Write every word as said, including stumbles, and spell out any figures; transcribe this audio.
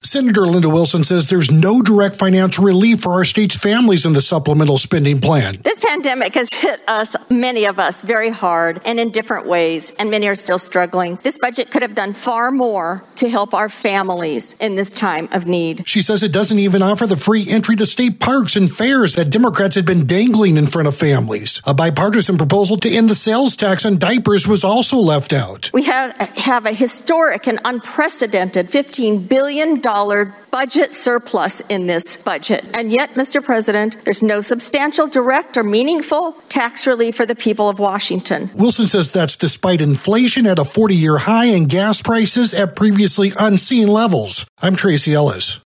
Senator Linda Wilson says there's no direct financial relief for our state's families in the supplemental spending plan. This pandemic has hit us, many of us, very hard and in different ways, and many are still struggling. This budget could have done far more to help our families in this time of need. She says it doesn't even offer the free entry to state parks and fairs that Democrats had been dangling in front of families. A bipartisan proposal to end the sales tax on diapers was also left out. We have, have a historic and unprecedented fifteen billion dollars budget surplus in this budget. And yet, Mister President, there's no substantial, direct, or meaningful tax relief for the people of Washington. Wilson says that's despite inflation at a forty-year high and gas prices at previously unseen levels. I'm Tracy Ellis.